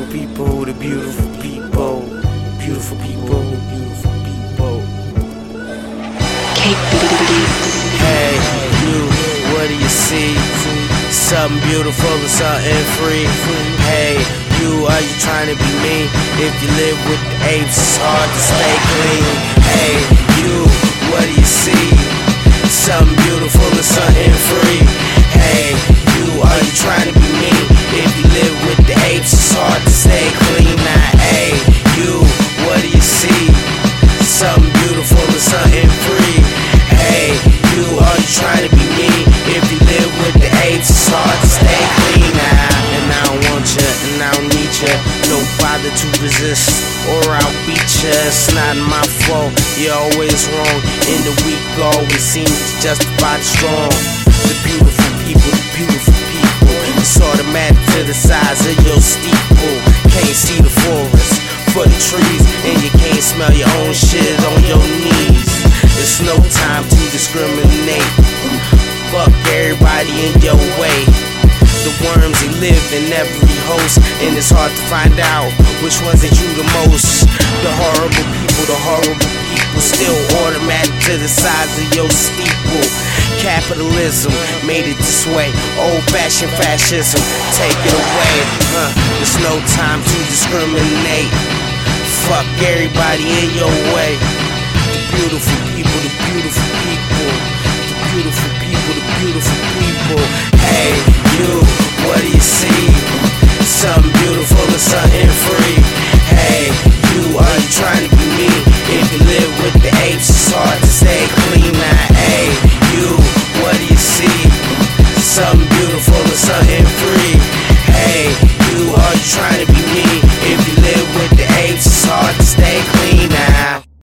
beautiful people, the beautiful people, beautiful people, the beautiful people. Hey, you, what do you see? Something beautiful and something free. Hey, you, are you trying to be me? If you live with the apes, it's hard to stay clean. Hey, you, what do you see? Something beautiful and something free. Hey, you, are you trying to be me? If you live with the apes, it's hard to stay clean. Now, hey, you, what do you see? Something beautiful and something free. Hey, you, are you trying to be me? If you live with the apes, it's hard to stay clean. Now, and I don't want you, and I don't need you. No bother to resist, or I'll beat you. It's not my fault, you're always wrong. In the weak, always seems to justify the strong. The beautiful people, the beautiful people. It's automatic to the size of your steeple. Can't see the forest for the trees, and you can't smell your own shit on your knees. It's no time to discriminate. Fuck everybody in your way. The worms, they live in every host, and it's hard to find out which ones hate you the most. The horrible people, still automatic to the size of your steeple. Capitalism made it this way. Old-fashioned fascism, take it away. There's no time to discriminate. Fuck everybody in your way. The beautiful people, the beautiful people, the beautiful people, the beautiful people. Hey.